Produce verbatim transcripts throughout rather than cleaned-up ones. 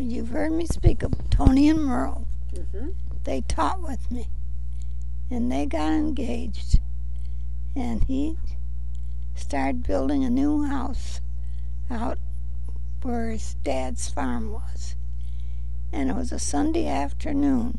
you've heard me speak of Tony and Merle. Mm-hmm. They taught with me, and they got engaged, and he started building a new house out where his dad's farm was. And it was a Sunday afternoon,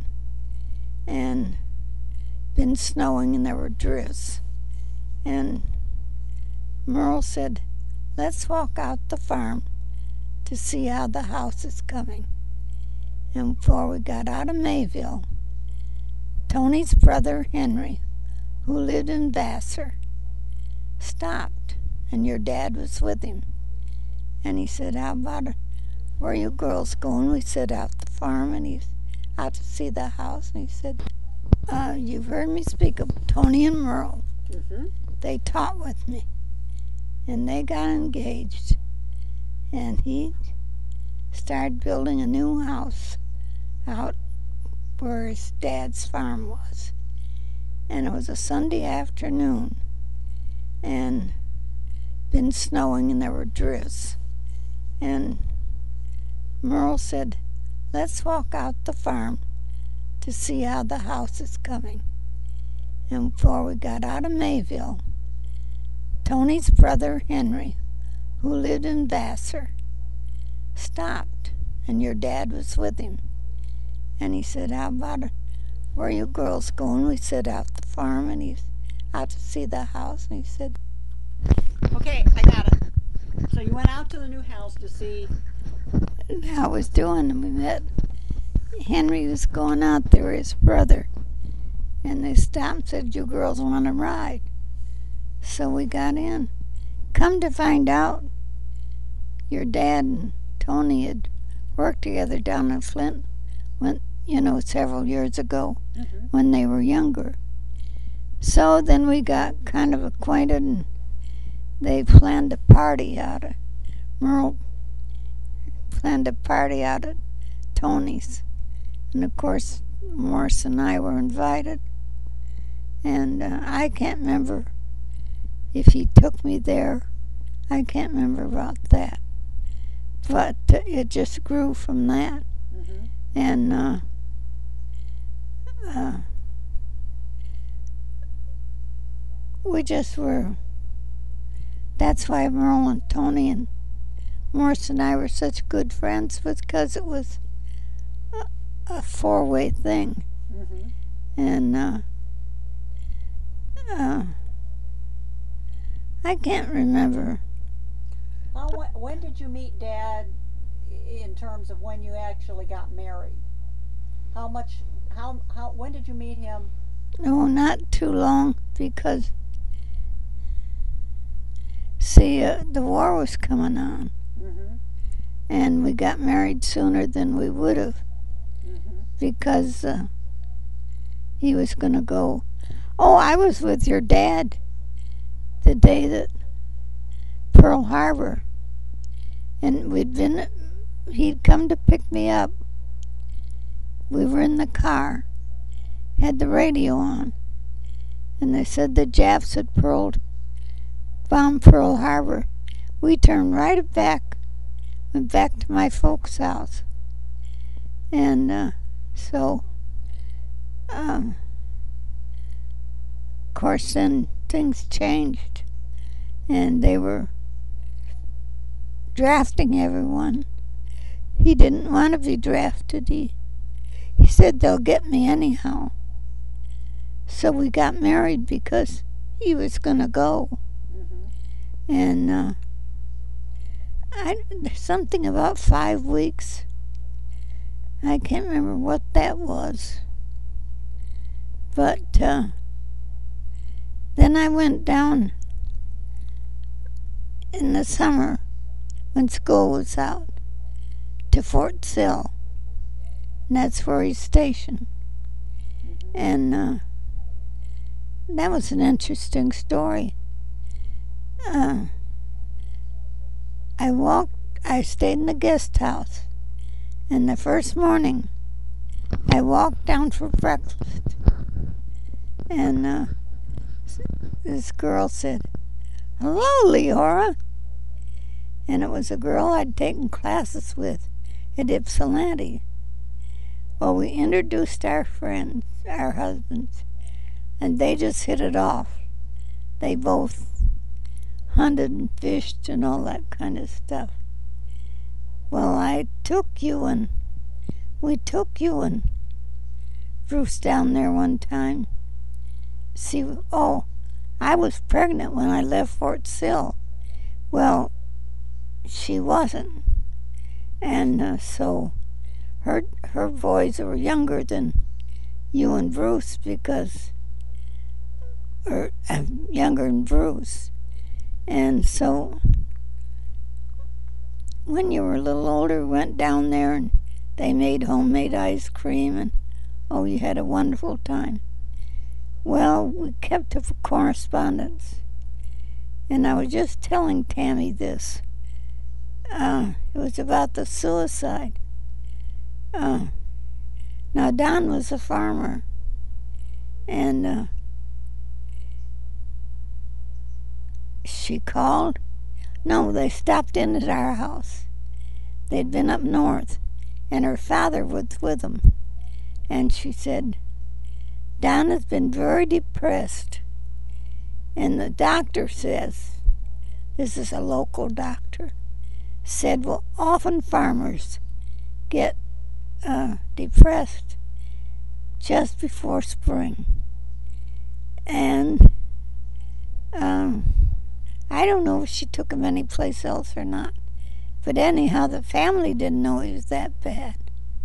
and been snowing, and there were drifts. And Merle said, let's walk out the farm to see how the house is coming. And before we got out of Mayville, Tony's brother Henry, who lived in Vassar, stopped, and your dad was with him. And he said, how about it? Where are you girls going? We said, out the farm, and he's out to see the house. And he said, uh, you've heard me speak of Tony and Merle. Mm-hmm. They taught with me, and they got engaged, and he started building a new house out where his dad's farm was. And it was a Sunday afternoon, and been snowing, and there were drifts. And Merle said, let's walk out the farm to see how the house is coming. And before we got out of Mayville, Tony's brother Henry, who lived in Vassar, stopped, and your dad was with him. And he said, how about it? Where are you girls going? We said, out the farm, and he's out to see the house. And he said, Okay, I got it. So you went out to the new house to see. how it was doing, and we met. Henry was going out there, his brother. And they stopped and said, you girls want to ride? So we got in. Come to find out, your dad and Tony had worked together down in Flint, when, you know, several years ago, Mm-hmm. when they were younger. So then we got kind of acquainted, and they planned a party out of, Merle planned a party out at Tony's. And of course, Morris and I were invited. And uh, I can't remember if he took me there. I can't remember about that. But uh, it just grew from that. Mm-hmm. And uh, uh, we just were, that's why Merle and Tony and Morris and I were such good friends, was because it was a, a four-way thing. Mm-hmm. And uh, uh, I can't remember. How, wh- when did you meet Dad in terms of when you actually got married? How much, how, how, when did you meet him? No, not too long, because, see, uh, the war was coming on, Mm-hmm. and we got married sooner than we would have, Mm-hmm. because uh, he was going to go. Oh, I was with your dad the day that Pearl Harbor, and we'd been, he'd come to pick me up. We were in the car, had the radio on, and they said the Japs had Pearl, bombed Pearl Harbor. We turned right back, went back to my folks' house. And uh, so, um, of course, then things changed, and they were drafting everyone. He didn't want to be drafted. He, he said, they'll get me anyhow. So we got married because he was going to go. Mm-hmm. And uh, I, there's something about five weeks. I can't remember what that was. But uh, then I went down in the summer when school was out to Fort Sill. And that's where he's stationed. Mm-hmm. And uh, that was an interesting story. Uh, I walked, I stayed in the guest house, and the first morning I walked down for breakfast, and uh, this girl said, hello, Leora. And it was a girl I'd taken classes with at Ypsilanti. Well, we introduced our friends, our husbands, and they just hit it off. They both hunted and fished and all that kind of stuff. Well, I took you and we took you and Bruce down there one time. See, oh, I was pregnant when I left Fort Sill. Well, she wasn't, and uh, so her her boys were younger than you and Bruce because, or uh, younger than Bruce, and so when you were a little older, we went down there and they made homemade ice cream, and oh, you had a wonderful time. Well, we kept up a correspondence, and I was just telling Tammy this. Uh, it was about the suicide. Uh, now, Don was a farmer, and uh, she called. No, they stopped in at our house. They'd been up north, and her father was with them. And she said, Don has been very depressed, and the doctor says, this is a local doctor, said, well, often farmers get uh, depressed just before spring. And um, I don't know if she took him anyplace else or not, but anyhow, the family didn't know he was that bad.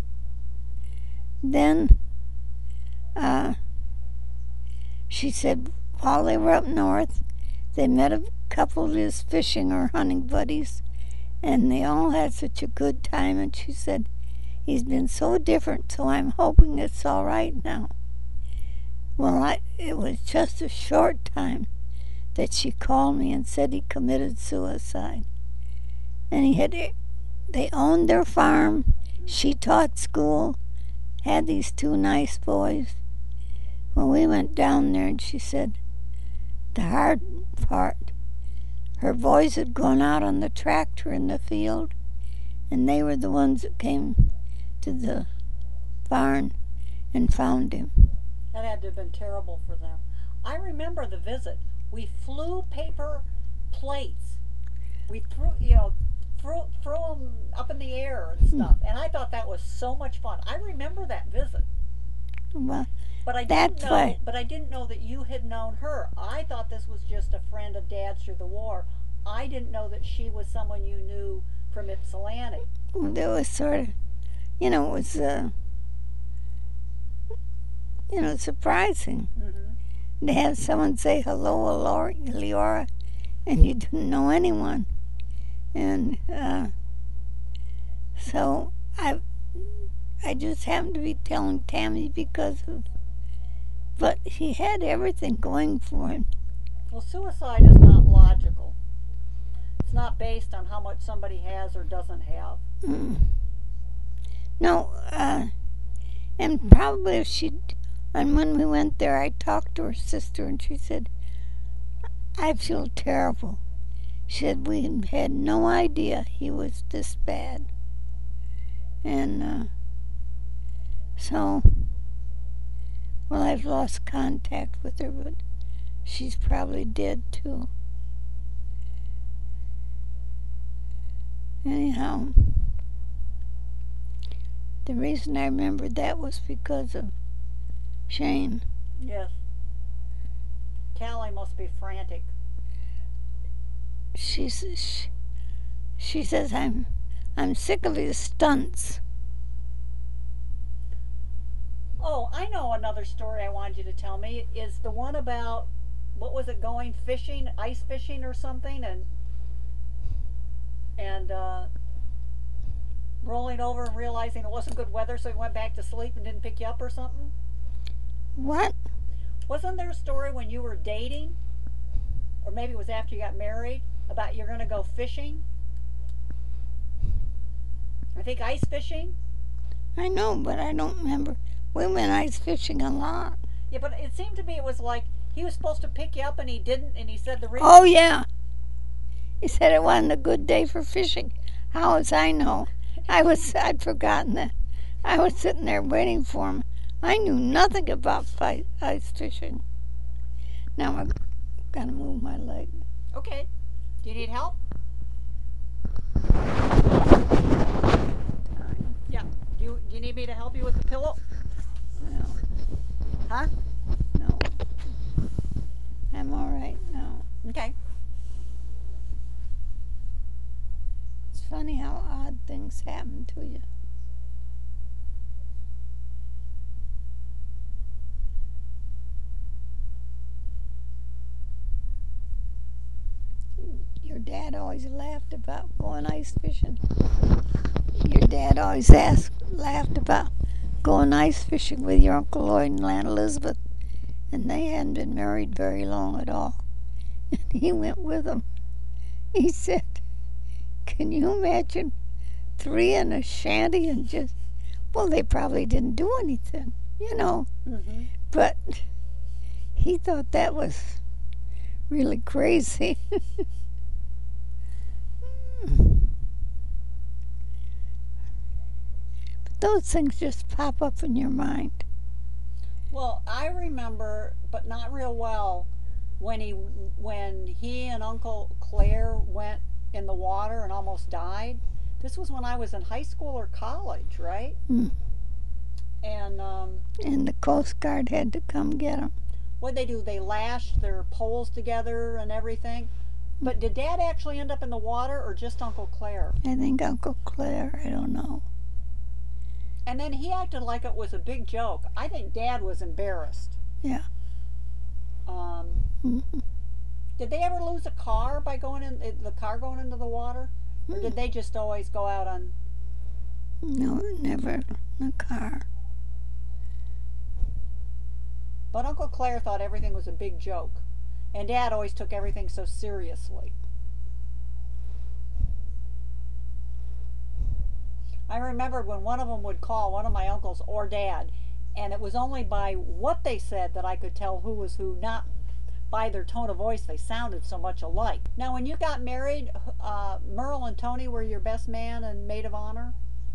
Then uh, she said while they were up north, they met a couple of his fishing or hunting buddies, and they all had such a good time, and she said, he's been so different, so I'm hoping it's all right now. Well, I, it was just a short time that she called me and said he committed suicide. And he had, they owned their farm, she taught school, had these two nice boys. Well, we went down there and she said, the hard part, her boys had gone out on the tractor in the field, and they were the ones that came to the barn and found him. That had to have been terrible for them. I remember the visit. We flew paper plates. We threw, you know, threw, threw them up in the air and stuff. And I thought that was so much fun. I remember that visit. Well, but I didn't that's know. why. But I didn't know that you had known her. I thought this was just a friend of Dad's through the war. I didn't know that she was someone you knew from Ypsilanti. It was sort of, you know, it was, uh, you know, surprising. Mm-hmm. To have someone say hello, Leora, and you didn't know anyone. And uh, so I I just happened to be telling Tammy because of, but he had everything going for him. Well, suicide is not logical. It's not based on how much somebody has or doesn't have. Mm. No, uh, and probably if she, and when we went there, I talked to her sister, and she said, I feel terrible. She said, we had no idea he was this bad. And uh, so, well, I've lost contact with her, but she's probably dead too. Anyhow, the reason I remembered that was because of Shane. Yes. Callie must be frantic. She, she, she says, I'm, I'm sick of his stunts. Oh, I know another story I wanted you to tell me. Is the one about, what was it, going fishing, ice fishing or something, and and uh, rolling over and realizing it wasn't good weather, so he went back to sleep and didn't pick you up or something? What? Wasn't there a story when you were dating, or maybe it was after you got married, about you're going to go fishing? I think ice fishing? I know, but I don't remember. We went ice fishing a lot. Yeah, but it seemed to me it was like he was supposed to pick you up and he didn't, and he said the reason. Oh, yeah. He said it wasn't a good day for fishing. How was I know? I was, I'd forgotten that. I was sitting there waiting for him. I knew nothing about fight, ice fishing. Now I've got to move my leg. Okay. Do you need help? Yeah. Do you, do you need me to help you with the pillow? No, Huh? no. I'm all right now. Okay. It's funny how odd things happen to you. Your dad always laughed about going ice fishing. Your dad always asked, laughed about going ice fishing with your Uncle Lloyd and Aunt Elizabeth, and they hadn't been married very long at all. And he went with them. He said, "Can you imagine three in a shanty and just, well, they probably didn't do anything, you know, Mm-hmm. but he thought that was really crazy." But those things just pop up in your mind. Well, I remember, but not real well, when he when he and Uncle Claire went in the water and almost died. This was when I was in high school or college, right? Mm. And um, And the Coast Guard had to come get them. what they do? They lashed their poles together and everything. But did Dad actually end up in the water, or just Uncle Claire? I think Uncle Claire, I don't know. And then he acted like it was a big joke. I think Dad was embarrassed. Yeah. Um, Mhm. did they ever lose a car by going in the car going into the water, or did they just always go out on? No, never in a car. But Uncle Claire thought everything was a big joke, and Dad always took everything so seriously. I remembered when one of them would call, one of my uncles or Dad, and it was only by what they said that I could tell who was who, not by their tone of voice. They sounded so much alike. Now, when you got married, uh, Merle and Tony were your best man and maid of honor.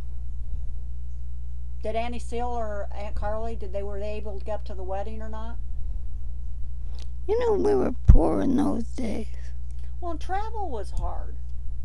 Did Annie Seal or Aunt Carly, did they were they able to get up to the wedding or not? You know, we were poor in those days. Well, and travel was hard.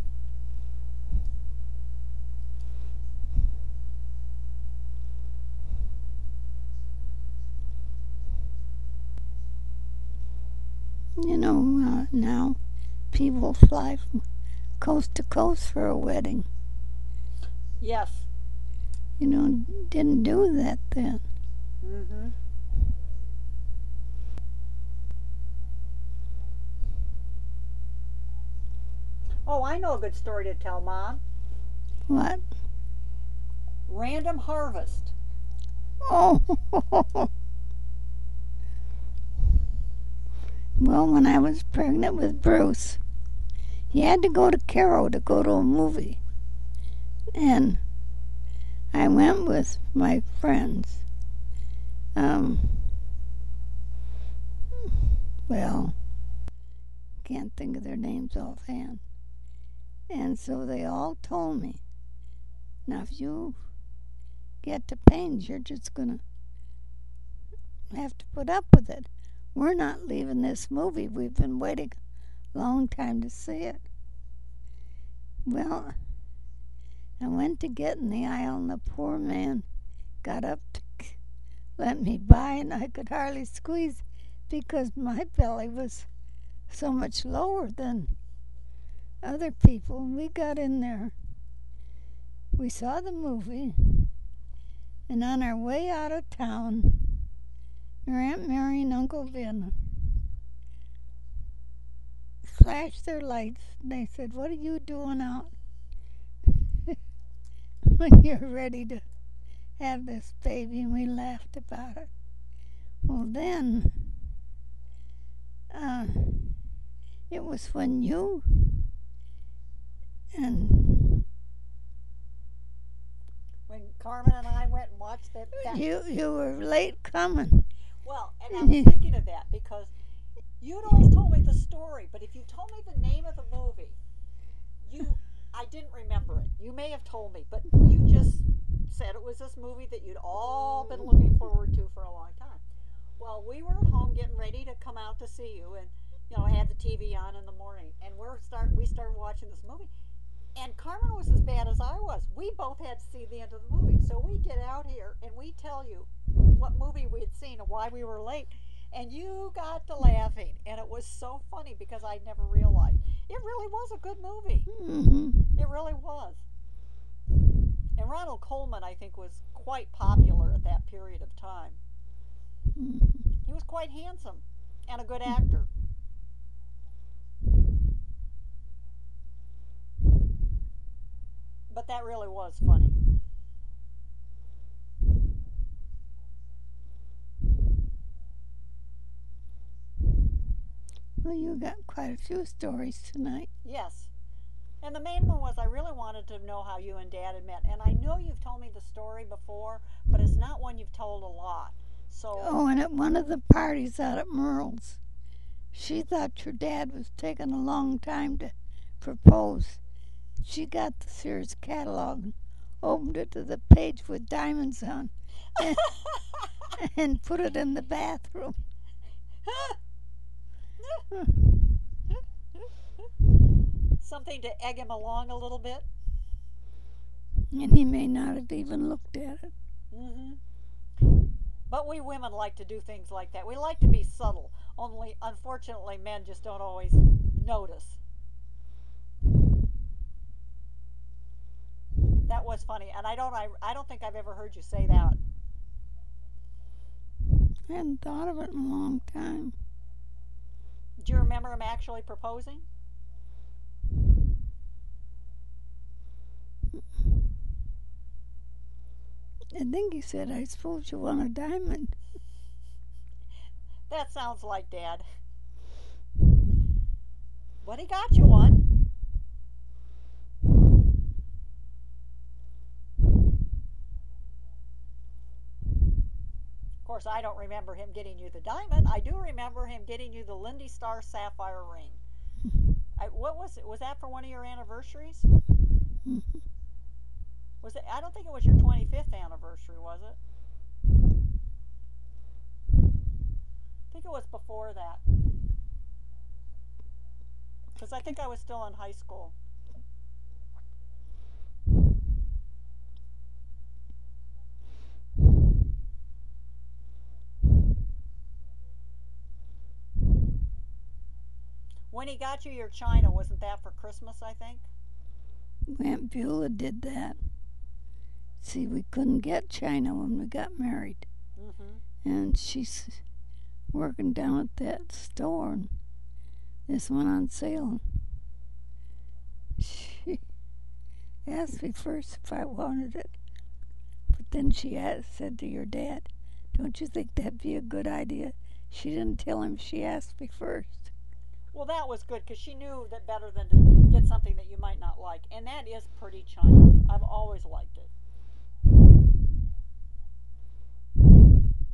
You know, uh, now people fly from coast to coast for a wedding. Yes. You know, didn't do that then. Mm-hmm. Oh, I know a good story to tell, Mom. What? Random harvest. Oh. Well, when I was pregnant with Bruce, he had to go to Cairo to go to a movie. And I went with my friends. Um, well, can't think of their names offhand. And so they all told me, now if you get to pains, you're just going to have to put up with it. We're not leaving this movie. We've been waiting a long time to see it. Well, I went to get in the aisle, and the poor man got up to let me by, and I could hardly squeeze because my belly was so much lower than other people. We got in there. We saw the movie, and on our way out of town, your Aunt Mary and Uncle Vin flashed their lights, and they said, "What are you doing out when you're ready to have this baby?" And we laughed about it. Well, then, uh, it was when you and When Carmen and I went and watched that. that you you were late coming. well, and I was thinking of that because you'd always told me the story, but if you told me the name of the movie, you, I didn't remember it. You may have told me, but you just said it was this movie that you'd all been looking forward to for a long time. Well, we were at home getting ready to come out to see you, and you know, had the T V on in the morning, and we're start we started watching this movie, and Carmen was as bad as I was. We both had to see the end of the movie, so we get out here and we tell you what movie we had seen and why we were late, and you got to laughing, and it was so funny because I never realized it really was a good movie. Mm-hmm. It really was. And Ronald Colman, I think, was quite popular at that period of time. Mm-hmm. He was quite handsome and a good actor. But that really was funny. Well, you got quite a few stories tonight. Yes. And the main one was I really wanted to know how you and Dad had met. And I know you've told me the story before, but it's not one you've told a lot. So. Oh, and at one of the parties out at Merle's, she thought your dad was taking a long time to propose. She got the Sears catalog and opened it to the page with diamonds on and, and put it in the bathroom. Something to egg him along a little bit. And he may not have even looked at it. Mm-hmm. But we women like to do things like that. We like to be subtle. Only, unfortunately, men just don't always notice. That was funny, and I don't. I, I don't think I've ever heard you say that. I hadn't thought of it in a long time. Do you remember him actually proposing? I think he said, "I suppose you want a diamond." That sounds like Dad. But he got you one. Of course, I don't remember him getting you the diamond. I do remember him getting you the Lindy Star sapphire ring. I, what was it? Was that for one of your anniversaries? Was it? I don't think it was your twenty-fifth anniversary, was it? I think it was before that. Because I think I was still in high school. When he got you your china, wasn't that for Christmas, I think? Aunt Beulah did that. See, we couldn't get china when we got married. Mm-hmm. And she's working down at that store, and this went on sale. She asked me first if I wanted it, but then she asked, said to your dad, "Don't you think that'd be a good idea?" She didn't tell him she asked me first. Well, that was good because she knew that better than to get something that you might not like. And that is pretty china. I've always liked it.